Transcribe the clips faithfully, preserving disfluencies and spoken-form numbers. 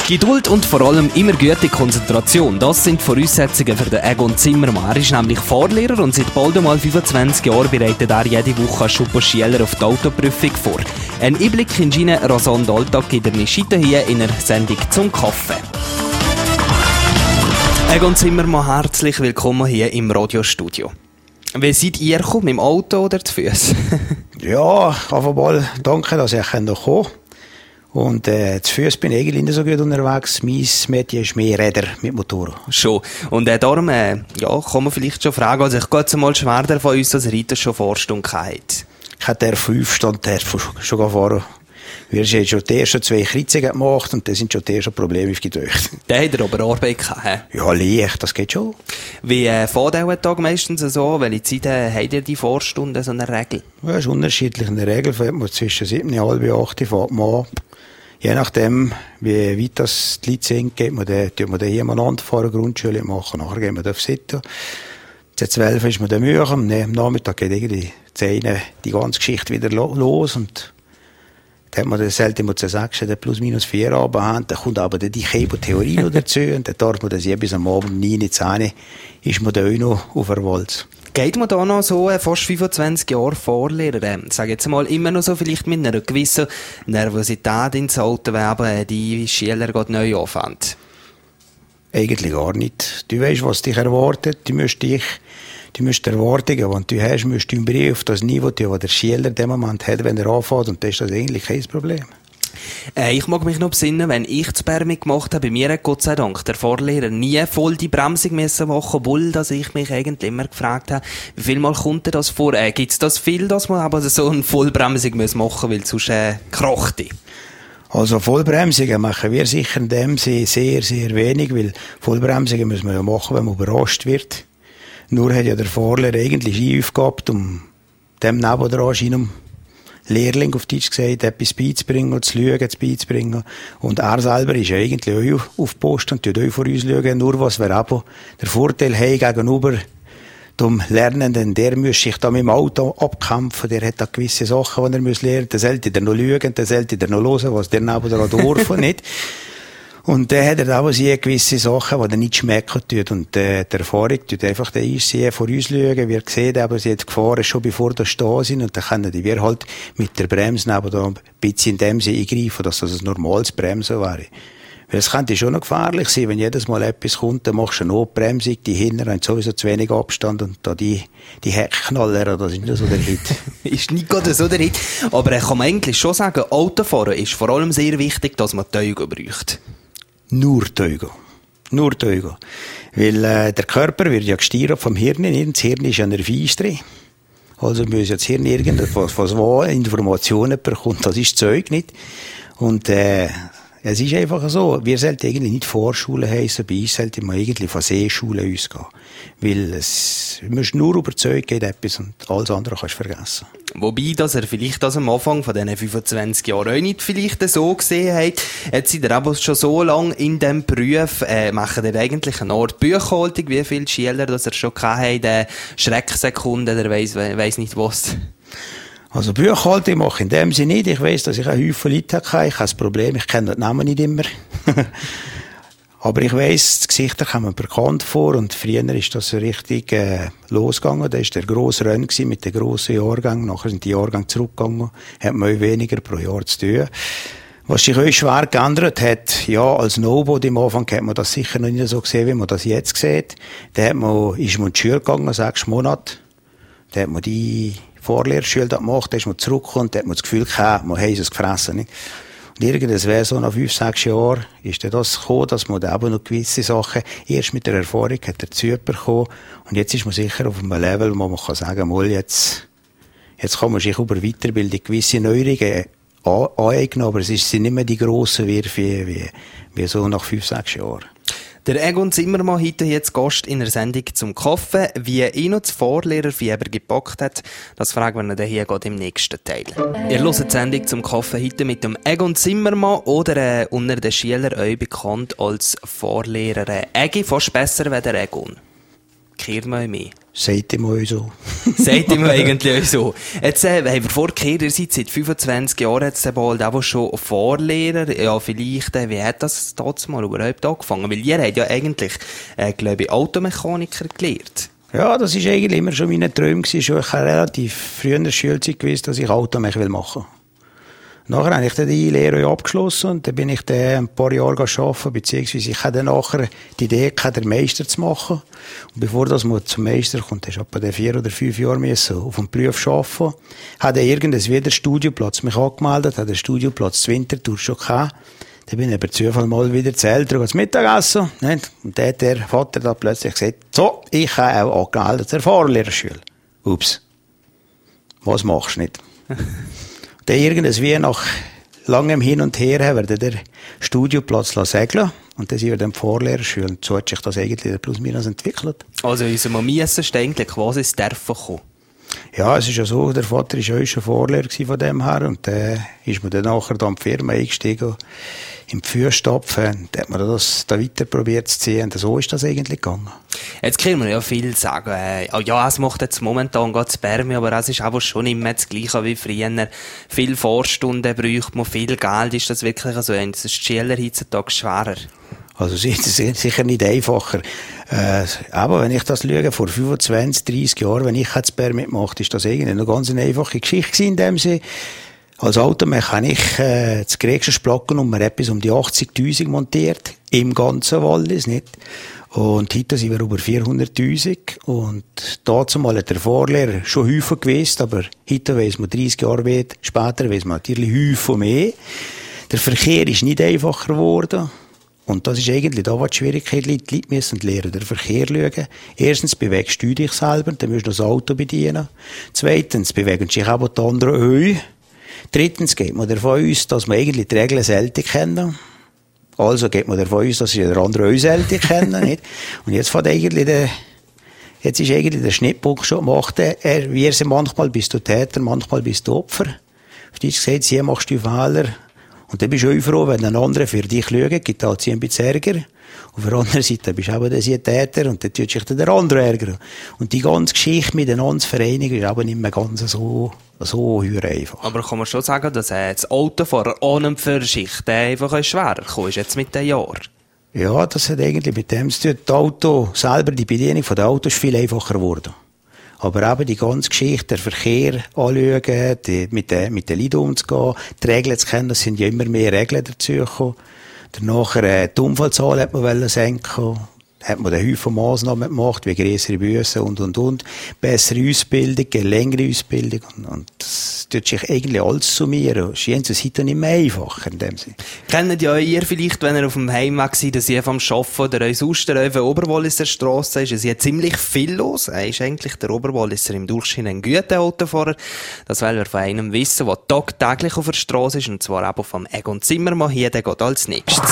Geduld und vor allem immer gute Konzentration, das sind Voraussetzungen für den Egon Zimmermann. Er ist nämlich Fahrlehrer und seit bald einmal fünfundzwanzig Jahren bereitet er jede Woche Schüler auf die Autoprüfung vor. Ein Einblick in seinen rasanten Alltag gibt er nicht hier in der Sendung «Zum Kaffee». Egon Zimmermann, herzlich willkommen hier im Radiostudio. Wie seid ihr gekommen, mit dem Auto oder zu Fuß? Ja, auf einmal danke, dass ich kommen konnte. Und äh, zu Fuß bin ich eigentlich nicht so gut unterwegs. Mein Mädchen ist mehr Räder mit Motor. Schon. Und äh, darum äh, ja, kann man vielleicht schon fragen, also ich gehe jetzt mal schwer davon aus, dass Rita schon Vorstunden hatte. Ich hatte der fünf Stunden schon gefahren. Wir haben schon die ersten zwei Kritzen gemacht und da sind schon die ersten Probleme aufgetaucht. Da hat er aber Arbeit gehabt, he? Ja, leicht, das geht schon. Wie äh, fährt auch ein Tag meistens so? Welche Zeit äh, habt ihr die Vorstunden, so eine Regel? Ja, das ist unterschiedlich. In der Regel fährt man zwischen sieben und halb und acht fährt man an. Je nachdem, wie weit das die Leute sind, geht man da, tut man da hier miteinander fahren, Grundschule machen, nachher gehen wir da auf Sitten. Um zwölf ist man da müde, am Nachmittag geht irgendwie zehn die ganze Geschichte wieder los und da hat man dann selten mal zu sagen, der plus minus vier haben, dann kommt aber die Chemotheorie noch dazu und dann darf man das ja bis am Abend neun, zehn ist man da auch noch auf der Walz. Geht man da noch so äh, fast fünfundzwanzig Jahre Vorlehrer? Ähm, sag jetzt mal immer noch so vielleicht mit einer gewissen Nervosität ins Auto, wenn aber die Schüler gerade neu anfangen? Eigentlich gar nicht. Du weißt, was dich erwartet. Du musst dich, du musst Erwartungen, die du hast, musst du im Brief auf das Niveau tun, das der Schüler in dem Moment hat, wenn er anfängt. Und das ist das eigentlich kein Problem. Äh, ich mag mich noch besinnen, wenn ich das Permit gemacht habe, bei mir hat Gott sei Dank der Fahrlehrer nie voll die Bremsung müssen machen, obwohl dass ich mich eigentlich immer gefragt habe, wie viel Mal kommt das vor? Äh, Gibt es das viel, dass man aber so eine Vollbremsung machen muss, weil sonst äh, kracht die? Also Vollbremsungen machen wir sicher in dem Sinne sehr, sehr wenig, weil Vollbremsungen müssen wir ja machen, wenn man überrascht wird. Nur hat ja der Fahrlehrer eigentlich eine Aufgabe, um dem nebendran einem Lehrling auf Deutsch gesagt, etwas beizubringen, zu schauen, zu beizubringen. Und er selber ist ja eigentlich auch auf Post und tut auch vor uns schauen. Nur was wir aber der Vorteil haben gegenüber dem Lernenden, der muss sich da mit dem Auto abkämpfen, der hat da gewisse Sachen, die er muss lernen, der sollte er noch schauen, der sollte er noch hören, was der nebenan dürfen nicht. Und dann hat er auch sehr gewisse Sachen, die er nicht schmecken tut. Und äh, die Erfahrung tut einfach der Einsehen vor uns schauen. Wir sehen aber, sie hat Gefahren schon bevor da stehen sind. Und dann können wir halt mit der Bremse nebenan ein bisschen in dem Sinne eingreifen, dass das ein normales Bremsen wäre. Weil es könnte schon noch gefährlich sein, wenn jedes Mal etwas kommt, dann machst du eine Notbremsung, die hinten haben sowieso zu wenig Abstand und da die, die Heckknaller, das ist nicht so der Hit. Ist nicht gerade so der Hit. Aber äh, kann man eigentlich schon sagen, Autofahren ist vor allem sehr wichtig, dass man Teugen braucht. Nur Teugen. Nur Teugen. Weil äh, der Körper wird ja gesteuert vom Hirn. Das Hirn ist ja nervös drin. Also muss ja das Hirn irgendetwas, was wo Informationen bekommt. Das ist Zeug nicht. Und äh, es ist einfach so, wir sollten eigentlich nicht Vorschule heissen, bei uns sollten wir eigentlich von Seeschule ausgehen. Weil es, du musst nur überzeugt geht etwas und alles andere kannst du vergessen. Wobei, dass er vielleicht das am Anfang von diesen fünfundzwanzig Jahren auch nicht vielleicht so gesehen hat. Jetzt seid ihr aber schon so lange in diesem Beruf, äh, machen ihr eigentlich eine Art Buchhaltung, wie viele Schüler, dass er schon hatte, äh, Schrecksekunden, der weiss, weiss nicht was. Also Buchhaltung mache ich in dem Sinne nicht. Ich weiss, dass ich einen Haufen Leute habe. Ich habe das Problem, ich kenne den Namen nicht immer. Aber ich weiss, die Gesichter kommen bekannt vor und früher ist das richtig äh, losgegangen. Da war der grosse Rennen mit den grossen Jahrgängen. Nachher sind die Jahrgänge zurückgegangen. Hat man weniger pro Jahr zu tun. Was sich euch schwer geändert hat, ja, als Nobody am Anfang hat man das sicher noch nicht so gesehen, wie man das jetzt sieht. Da hat man, ist man in die Schule gegangen, sechs Monate. Da hat man die Vorlehrschule gemacht, da ist man zurückgekommen, da hat man das Gefühl gehabt, man hat es gefressen, nicht? Und irgendwas wäre so nach fünf, sechs Jahren, ist dann das gekommen, dass man da eben noch gewisse Sachen erst mit der Erfahrung hat dazu bekommen. Und jetzt ist man sicher auf einem Level, wo man kann sagen, mal jetzt, jetzt kann man sich über Weiterbildung gewisse Neuerungen aneignen, aber es sind nicht mehr die grossen Würfe wie, wie, wie so nach fünf, sechs Jahren. Der Egon Zimmermann heute jetzt Gast in der Sendung zum Kaffee. Wie ihn noch das Fahrlehrerfieber gepackt hat, das fragen wir ihn dann hier gerade im nächsten Teil. Ihr hört die Sendung zum Kaffee heute mit dem Egon Zimmermann oder äh, unter den Schülern euch bekannt als Fahrlehrer. Egi, fast besser wie der Egon. Kehrt mal mehr. Sagt ihm auch so. Sagt ihm eigentlich auch so. Jetzt äh, haben wir vorgehört, ihr seid seit fünfundzwanzig Jahren jetzt bald auch schon Vorlehrer. Ja, vielleicht, äh, wie hat das damals mal überhaupt angefangen? Weil ihr habt ja eigentlich, äh, glaube ich, Automechaniker gelernt. Ja, das war eigentlich immer schon mein Traum gewesen. Schon ich habe relativ früh in der Schulzeit gewusst, dass ich Automech machen will. Nachher habe ich dann die Lehre abgeschlossen und dann bin ich dann ein paar Jahre arbeiten, beziehungsweise ich hatte dann nachher die Idee, den Meister zu machen. Und bevor das mal zum Meister kommt, hast du etwa vier oder fünf Jahre müssen auf dem Beruf arbeiten. Habe dann irgendwann wieder Studioplatz mich angemeldet, habe den Studioplatz zu Winterthur schon gehabt. Dann bin ich per Zufall mal wieder zu Eltern und zum Mittagessen. Und dann hat der Vater da plötzlich gesagt, so, ich habe auch angemeldet zur Fahrlehrerschule. Ups. Was machst du nicht? Dann irgendwie nach langem Hin und Her haben wir den Studioplatz segeln und dann sind wir dann die Fahrlehrerschule. Und so hat sich das eigentlich plus minus entwickelt. Also unser Mamiessen ist eigentlich quasi ins Dörfen gekommen. Ja, es ist ja so, der Vater war ja schon Vorlehrer von dem her und dann ist man dann nachher da in die Firma eingestiegen, im Fußstapfen, da hat man das da weiter probiert zu ziehen und so ist das eigentlich gegangen. Jetzt können wir ja viel sagen, äh, ja, es macht jetzt momentan gerade Spermien, aber es ist aber schon immer das Gleiche wie früher. Viel Vorstunden braucht man, viel Geld, ist das wirklich so, ist das Schüler heutzutage schwerer? Also es ist sicher nicht einfacher. Äh, aber wenn ich das schaue, vor fünfundzwanzig, dreissig Jahren, wenn ich das Permit gemacht habe, ist das irgendwie eine ganz einfache Geschichte in dem Sinne. Als Automech habe ich äh, das geringste Plackennummer etwas um die achtzigtausend montiert, im ganzen Wallis, nicht? Und heute sind wir über vierhunderttausend. Und dazu mal hat der Vorlehrer schon Häufen gewesen, aber heute weiss man dreißig Jahre später, weiss man natürlich Häufen mehr. Der Verkehr ist nicht einfacher geworden. Und das ist eigentlich da, was die Schwierigkeit liegt. Die Leute müssen lernen, den Verkehr schauen. Erstens bewegst du dich selber, dann musst du das Auto bedienen. Zweitens bewegen sich aber die anderen auch. Drittens geht man davon aus, dass man eigentlich die Regeln selten kennen. Also geht man davon aus, dass sie der andere auch selten kennen. Nicht? Und jetzt fängt eigentlich der, jetzt ist eigentlich der Schnittpunkt schon gemacht. Er, wie er sie manchmal bist du Täter, manchmal bist du Opfer. Auf dich gesagt, hier machst du Fehler. Und dann bist du auch froh, wenn ein anderer für dich schaut, gibt halt ein bisschen Ärger. Und auf der anderen Seite bist du aber ein Täter und dann tut sich der andere ärgern. Und die ganze Geschichte miteinander zu vereinigen ist aber nicht mehr ganz so, so einfach. Aber kann man schon sagen, dass äh, das Autofahrer ohne Vorschicht äh, einfach schwerer gekommen ist, jetzt mit den Jahren? Ja, das hat eigentlich mit dem zu tun. Das Auto selber, die Bedienung von der Autos ist viel einfacher geworden. Aber eben die ganze Geschichte, der Verkehr anschauen, die, mit den, mit den Leuten umzugehen, die Regeln zu kennen, es sind ja immer mehr Regeln dazugekommen. Danach, äh, die Unfallzahl hat man wollen senken. Hat man den Haufen Massnahmen gemacht, wie grössere Bussen und, und, und. Bessere Ausbildung, eine längere Ausbildung. Und, und das tut sich eigentlich alles summieren. Es ist heute nicht mehr einfacher in dem Sinne. Kennt ja ihr vielleicht, wenn ihr auf dem Heimweg seid, dass ihr vom Arbeiten oder euch sonst auf der Oberwalliser Strasse ist, es ist ziemlich viel los. Er ist eigentlich der Oberwalliser im Durchschnitt ein guter Autofahrer. Das wollen wir von einem wissen, der tagtäglich auf der Strasse ist, und zwar eben vom Egon Zimmermann hier, der geht als nächstes.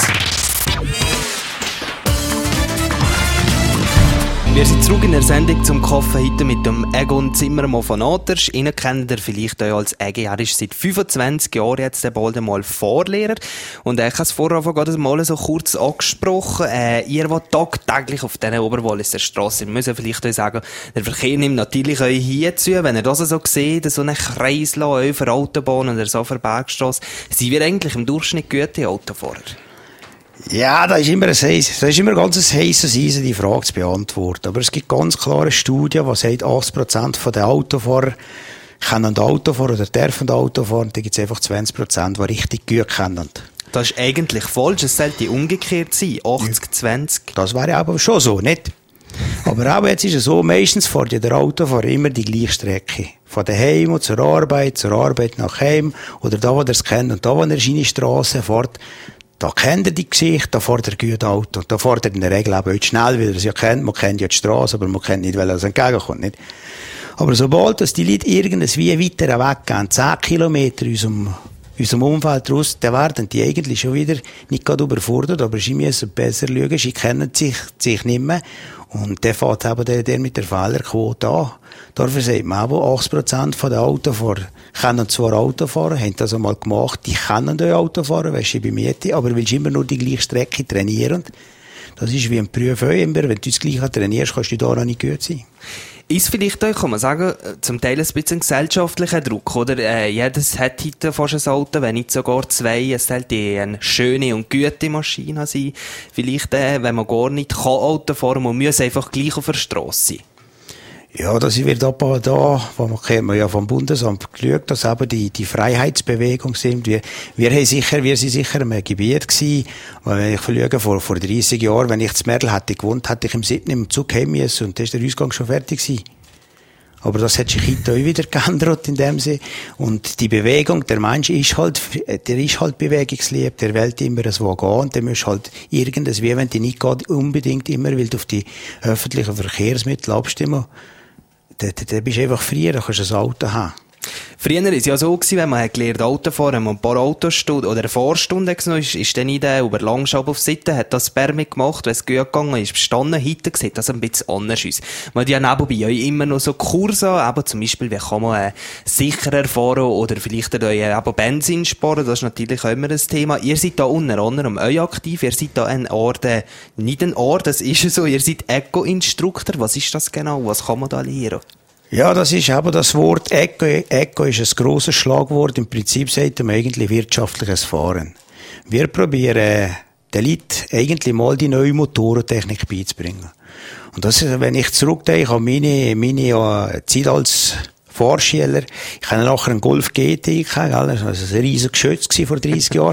Wir sind zurück in der Sendung zum Kaffee heute mit dem Egon Zimmermann von Atersch. Ihn kennt ihr vielleicht auch als Egi. Er ist seit fünfundzwanzig Jahren jetzt bald einmal Vorlehrer. Und ich habe es vorher gerade mal so kurz angesprochen. Äh, ihr, der tagtäglich auf dieser Oberwalliser Strasse, wir müssen vielleicht euch sagen, der Verkehr nimmt natürlich euch hier zu. Wenn ihr das so seht, so einen Kreislauf auf der Autobahn oder so auf der Bergstrasse, sind wir eigentlich im Durchschnitt gute Autofahrer? Ja, da ist immer ein heiss, das ist immer ganz ein heisses Eisen, die Frage zu beantworten. Aber es gibt ganz klare Studien, die sagen, achtzig Prozent der Autofahrer kennen Auto fahren oder dürfen Auto fahren. Da gibt es einfach zwanzig Prozent, die richtig gut kennen. Das ist eigentlich falsch. Es sollte umgekehrt sein. achtzig zwanzig. Das wäre aber schon so, nicht? Aber auch jetzt ist es so, meistens fährt ja der Autofahrer immer die gleiche Strecke. Von daheim zur Arbeit, zur Arbeit nach Heim oder da, wo er es kennt. Und da, wo er seine Strasse fährt, da kennt er die Geschichte, da fährt er gut Auto. Da fährt er in der Regel auch schnell, weil er es ja kennt. Man kennt ja die Straße, aber man kennt nicht, weil er es entgegenkommt, nicht? Aber sobald dass die Leute irgendwie weiter weggehen, zehn Kilometer in unserem, unserem Umfeld raus, dann werden die eigentlich schon wieder nicht gerade überfordert, aber sie müssen besser schauen, sie kennen sich, sich nicht mehr. Und der fährt eben der, der mit der Fehlerquote an. Dafür sagt man auch, achtzig Prozent der Autofahrer kennen zwar Autofahren, haben das einmal gemacht, die kennen euch Autofahren, weisst du, bei Miete, aber willst immer nur die gleiche Strecke trainieren. Das ist wie ein Beruf auch immer, wenn du das Gleiche trainierst, kannst du da noch nicht gut sein. Ist vielleicht auch, kann man sagen, zum Teil ein bisschen gesellschaftlicher Druck, oder? Äh, jedes hat heute fast ein Auto, wenn nicht sogar zwei. Es sollte eine schöne und gute Maschine sein. Vielleicht, äh, wenn man gar nicht kann Auto fahren, man muss einfach gleich auf der Strasse sein. Ja, das wird aber da, wo man, man ja vom Bundesamt geschaut, dass eben die, die Freiheitsbewegung sind. Wir, wir haben sicher, wir sind sicher in einem Gebiet gewesen, wenn ich schaue, vor, vor dreissig Jahren, wenn ich in Merl hätte gewohnt, hätte ich im siebten im Zug heim müssen und da ist der Ausgang schon fertig gewesen. Aber das hat sich heute auch wieder geändert in dem Sinne. Und die Bewegung, der Mensch ist halt, der ist halt bewegungslieb, der will immer ein wo gehen und der muss halt irgendwas, wie wenn die nicht geht, unbedingt immer will auf die öffentlichen Verkehrsmittel abstimmen. Da, da, da bist du einfach früher, da kannst du ein Auto haben. Früher war es ja so, gewesen, wenn man gelernt Auto fahren und ein paar Autostunden oder eine Vorstunde genommen ist, ist dann nicht äh, über Langschab auf Seite, hat das Permit gemacht, wenn es gut gegangen ist, bestanden. Heute sieht das ein bisschen anders aus. Man hat ja nebenbei auch immer noch so Kurse, eben zum Beispiel, wie kann man äh, sicherer fahren oder vielleicht äh, eben Benzin sparen, das ist natürlich auch immer ein Thema. Ihr seid da unter anderem auch aktiv, ihr seid da ein Ort, äh, nicht ein Ort, das ist so, ihr seid Eco-Instruktor. Was ist das genau? Was kann man da lernen? Ja, das ist eben das Wort Eco. Eco ist ein grosses Schlagwort. Im Prinzip sagt man eigentlich wirtschaftliches Fahren. Wir probieren den Leuten eigentlich mal die neue Motorentechnik beizubringen. Und das ist, wenn ich zurückdenke an meine, meine ja, Zeit als Fahrschüler, ich hatte nachher einen Golf G T, das war ein riesiges Geschütz vor dreissig Jahren.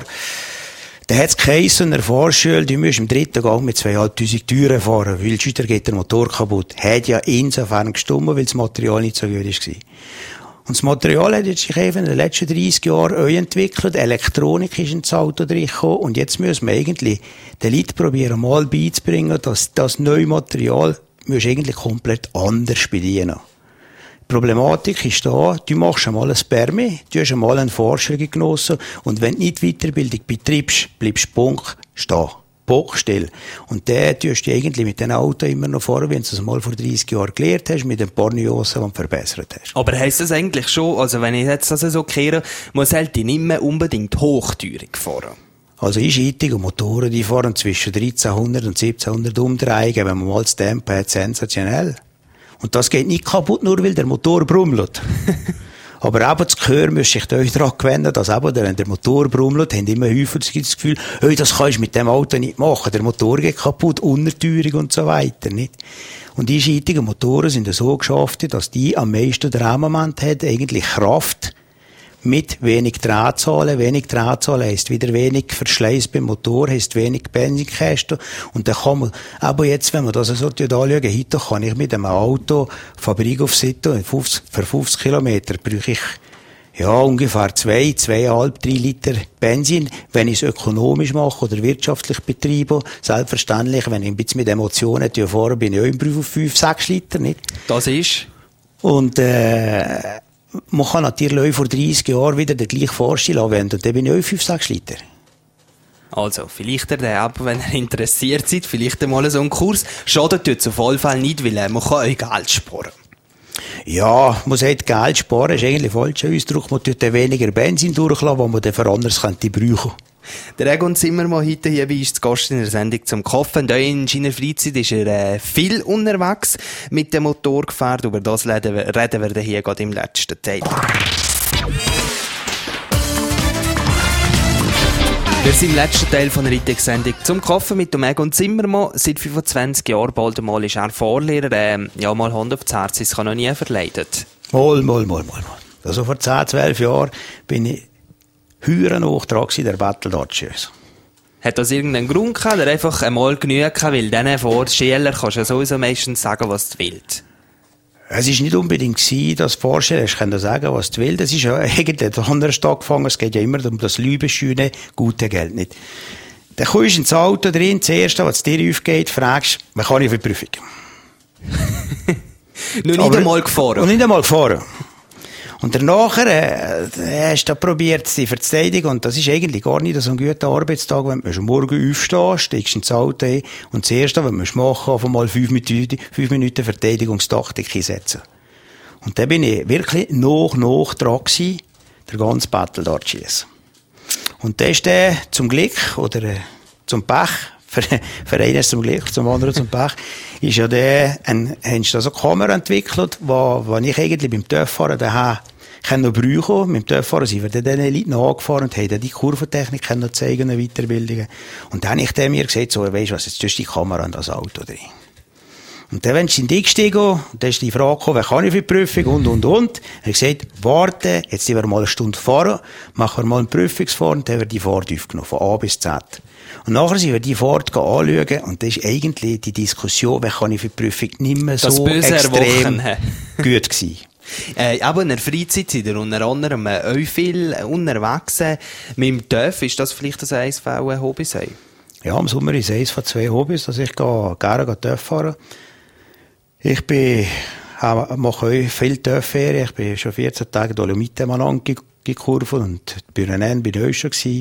Da hat es geheissen, in der Fahrschule, du musst im dritten Gang mit zweitausendfünfhundert Türen fahren, weil sonst geht der Motor kaputt. Hat ja insofern gestummt, weil das Material nicht so gut war. Und das Material hat sich eben in den letzten dreissig Jahren auch entwickelt. Elektronik ist ins Auto reingekommen. Und jetzt müssen wir eigentlich den Leuten probieren, mal beizubringen, dass das neue Material eigentlich komplett anders bedienen. Die Problematik ist da, du machst einmal ein Permis, du hast einmal eine Vorstellung genossen und wenn du nicht Weiterbildung betreibst, bleibst du Punkt stehen. Bockstill. Und der tust du eigentlich mit dem Auto immer noch vor, wenn du es mal vor dreissig Jahren gelernt hast, mit ein paar Nuancen, die du verbessert hast. Aber heisst das eigentlich schon, also wenn ich jetzt das so kehre, man sollte nicht mehr unbedingt hochteurig fahren? Also einscheitige Motoren, die fahren zwischen dreizehnhundert und siebzehnhundert Umdrehungen, wenn man mal das Tempo hat, sensationell. Und das geht nicht kaputt, nur weil der Motor brummelt. Aber eben das Gehör müsste sich euch daran gewöhnen, dass eben, wenn der Motor brummelt, haben immer häufig das Gefühl, hey, das kannst du mit dem Auto nicht machen. Der Motor geht kaputt, Unterteuerung und so weiter, nicht? Und die einscheidigen Motoren sind so geschafft, dass die am meisten Drehmoment hat, eigentlich Kraft, mit wenig Drehzahlen. Wenig Drehzahlen heisst wieder wenig Verschleiß beim Motor, heisst wenig Benzinkästen. Und dann kann man, aber jetzt, wenn man das so anschauen, heute kann ich mit einem Auto Fabrik auf Seite, für fünfzig Kilometer brauche ich, ja, ungefähr zwei, zweieinhalb, drei Liter Benzin, wenn ich es ökonomisch mache oder wirtschaftlich betreibe. Selbstverständlich, wenn ich ein bisschen mit Emotionen fahre, bin ich auch im Beruf auf fünf, sechs Liter, nicht? Das ist? Und, äh, man kann natürlich auch vor dreissig Jahren wieder den gleichen Fahrstil anwenden. Und dann bin ich auch fünf, sechs Liter. Also, vielleicht der, wenn ihr interessiert seid, vielleicht einmal so einen Kurs. Schadet tut es auf jeden Fall nicht, weil man kann euch Geld sparen. Ja, man sagt, Geld sparen ist eigentlich ein falscher Ausdruck. Man tut dann weniger Benzin durchlassen, was man dann für anderes könnte brauchen. Der Egon Zimmermann heute hier bei uns zu Gast in der Sendung zum Kaffee. Und in seiner Freizeit ist er äh, viel unterwegs mit dem Motorgefährt. Über das reden wir, reden wir hier gerade im letzten Teil. Wir sind im letzten Teil von der Rittig-Sendung zum Kaffee mit dem Egon Zimmermann. Seit fünfundzwanzig Jahren bald einmal ist er Fahrlehrer. Ähm, ja, mal Hand aufs Herz, es kann noch nie verleidet. Mal, mal, mal, mal. Also vor zehn, zwölf Jahren bin ich Heuren hoch dran gewesen, der Battle Dodgers. Hat das irgendeinen Grund gehabt, oder einfach einmal genug gehabt, weil dann vor Schüler kannst du ja sowieso meistens sagen, was du willst? Es war nicht unbedingt gewesen, dass Vorsteller, ich kann da sagen, was du willst. Das ist ja eigentlich anders angefangen. Es geht ja immer um das liebesschöne, gute Geld, nicht? Dann kommst du ins Auto drin, das Erste, was dir aufgeht, fragst, was kann ich für Prüfung? Nur nicht einmal gefahren. Und nicht einmal gefahren. Und danach äh, hast du probiert, sie zu verteidigen. Und das ist eigentlich gar nicht so ein guter Arbeitstag, wenn du am Morgen aufstehst, steigst ins Auto ein und das Erste, was du machen musst, einfach mal fünf Minuten, fünf Minuten Verteidigungstaktik einsetzen. Und dann bin ich wirklich noch, noch dran gewesen, der ganze Battle dort zu schiessen. Und dann ist der zum Glück, oder äh, zum Pech, für, für eines zum Glück, zum anderen zum Pech, ist ja der, ein, haben sie da so eine Kamera entwickelt, wo, wo ich eigentlich beim Töpffahren daheim ich kann noch brauchen. Mit dem Töpffahren sind wir dann den Leuten angefahren und haben dann die Kurventechnik noch zeigen, eine Weiterbildung. Und dann habe ich dem mir gesagt, so, weisst du was, jetzt tust du die Kamera an das Auto drin. Und dann, wenn sie in die gestiegen, dann ist die Frage gekommen, wer kann ich für die Prüfung und, und, und. Dann habe ich gesagt, warte, jetzt sind wir mal eine Stunde fahren, machen wir mal eine Prüfungsfahrt und dann haben wir die Fahrt aufgenommen, von A bis Z. Und nachher sind wir die Fahrt anschauen und das ist eigentlich die Diskussion, wer kann ich für die Prüfung nicht mehr so extrem gut gewesen. Äh, aber in der Freizeit seid ihr unter anderem äh, auch viel unterwegs. Mit dem Töff, ist das vielleicht das eines von euren Hobbys? Ja, im Sommer ist es eines von zwei Hobbys, dass ich gehe, gerne Töff fahren. Ich bin, äh, mache auch viel Töff-Ferien. Ich bin schon vierzehn Tage Dolomiten mal gekurvt und bei Rennen bin ich auch schon gewesen.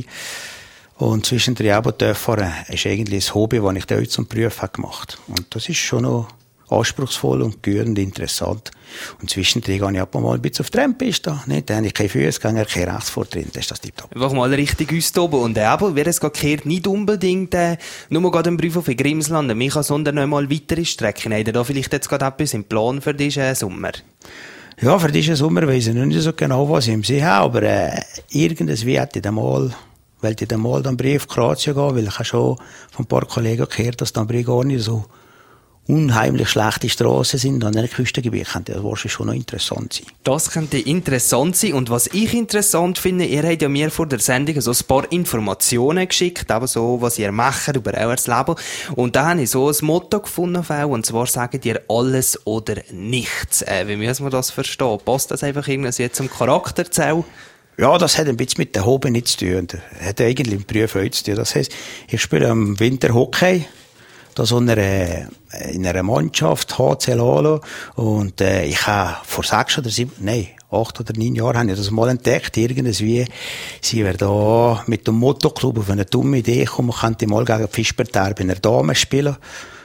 Und zwischendrin aber Töff fahren ist eigentlich ein Hobby, das ich da heute zum Beruf habe gemacht. Und das ist schon noch anspruchsvoll und gut und interessant. Und zwischendrin gehe ich ab und mal ein bisschen auf die Tramppiste. Nicht? Dann habe ich keine Fußgänger, keine Rechtsfahrt drin. Das ist das tiptop. Einfach mal richtig austoben. Und aber, wer es gehört, nicht unbedingt äh, nur gerade einen Brief auf Grimsland, mich, sondern noch mal weitere Strecken. Habt ihr da vielleicht jetzt gerade etwas im Plan für diesen Sommer? Ja, für diesen Sommer weiss ich noch nicht so genau, was ich im Sinn habe, aber äh, irgendwie hätte ich dann mal, weil ich dann mal den Brief Kroatien gehen, weil ich habe schon von ein paar Kollegen gehört, dass dann Brief gar nicht so unheimlich schlechte Strassen sind an einem Küstengebiet, könnte das wahrscheinlich schon noch interessant sein. Das könnte interessant sein. Und was ich interessant finde, ihr habt ja mir vor der Sendung so ein paar Informationen geschickt, aber so, was ihr macht über euer Leben. Und da habe ich so ein Motto gefunden auf euch, und zwar sagt ihr alles oder nichts. Äh, wie müssen wir das verstehen? Passt das einfach irgendwie jetzt zum Charakterzell? Ja, das hat ein bisschen mit der Hobby nichts zu tun. Das hat eigentlich im Beruf auch zu tun. Das heisst, ich spiele im Winter Hockey. Da so in einer, in einer Mannschaft, H C Lalo. Und, äh, ich habe vor sechs oder sieben, nein, acht oder neun Jahren habe ich das mal entdeckt. Irgendwie sind wir da mit dem Motoclub auf eine dumme Idee gekommen, man könnte mal gegen Fischberter bei einer Dame spielen.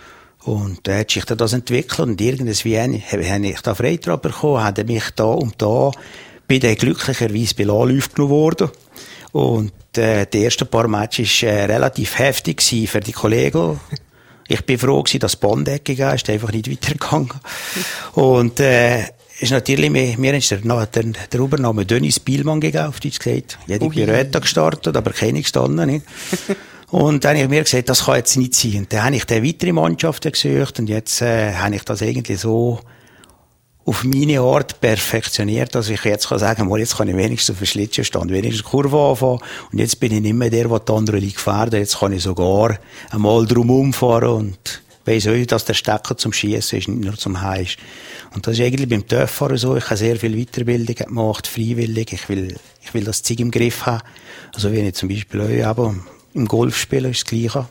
Und da hat sich dann das entwickelt und irgendwie habe ich da Freitrag bekommen, habe mich da und da, bin dann glücklicherweise bei Lalo aufgenommen worden. Und, äh, die ersten paar Matches, äh, relativ heftig gewesen für die Kollegen. Ich bin froh gewesen, dass Band weggegeben ist, einfach nicht weitergegangen. Und, äh, ist natürlich, mir, mir ist der, der, der Übernahme Dennis Bielmann gegeben, auf Deutsch gesagt. Jede Pirouette gestartet, aber keine gestanden, nicht? Und dann habe ich mir gesagt, das kann jetzt nicht sein. Und dann habe ich dann weitere Mannschaften gesucht und jetzt, äh, habe ich das eigentlich so auf meine Art perfektioniert, dass ich jetzt kann sagen, mal, jetzt kann ich wenigstens auf den Schlittschuh stehen, wenigstens Kurve anfahren. Und jetzt bin ich nicht mehr der, der die anderen gefährdet. Jetzt kann ich sogar einmal drumherum fahren und weiss auch, dass der Stecker zum Schiessen ist, nicht nur zum Heiß. Und das ist eigentlich beim Töpffahren so. Ich habe sehr viel Weiterbildung gemacht, freiwillig. Ich will, ich will das Zeug im Griff haben. Also, wenn ich zum Beispiel auch, aber im Golf spiele, ist das Gleiche.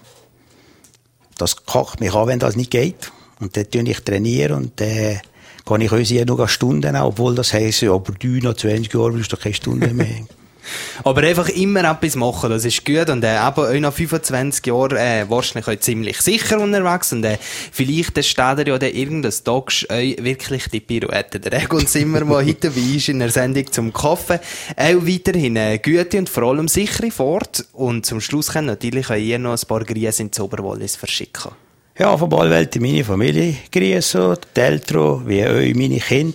Das kackt mich an, wenn das nicht geht. Und dann tue ich trainieren und, äh, kann ich uns hier noch Stunden auch, obwohl das heisst, ja, aber du noch zwanzig Jahre willst du keine Stunden mehr. Aber einfach immer etwas machen, das ist gut. Und äh, eben auch nach fünfundzwanzig Jahren äh, wahrscheinlich auch ziemlich sicher unterwegs. Und äh, vielleicht äh, steht er ja dann irgendein Tag äh, wirklich die Pirouette. Der Egon Zimmermann heute bei uns in der Sendung zum Kaffee. Auch weiterhin äh, gute und vor allem sichere Fahrt. Und zum Schluss können natürlich auch ihr noch ein paar Grüße ins Oberwallis verschicken. Ja, von Ballwelt meine Familie grüßen, die Eltern, wie euch meine Kinder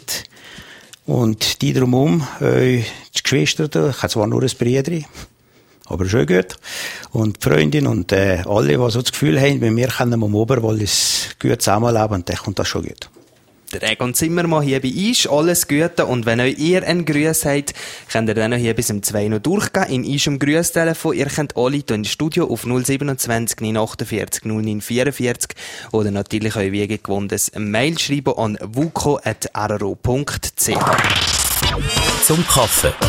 und die drumherum, euch die Geschwister, ich habe zwar nur ein Bruder, aber schon gut, und die Freundin und äh, alle, die so das Gefühl haben, bei mir können wir im Oberwallis gut zusammenleben und dann kommt das schon gut. Der Egon Zimmermann hier bei uns, alles Gute. Und wenn euch ihr einen Grüß habt, könnt ihr dann noch hier bis um zwei noch durchgehen. In unserem Grüßtelefon. Ihr könnt alle hier ins Studio auf null siebenundzwanzig neun achtundvierzig null neun vierundvierzig oder natürlich euch wie gewohnt ein Mail schreiben an vuco at r o punkt c h. Zum Kaffee.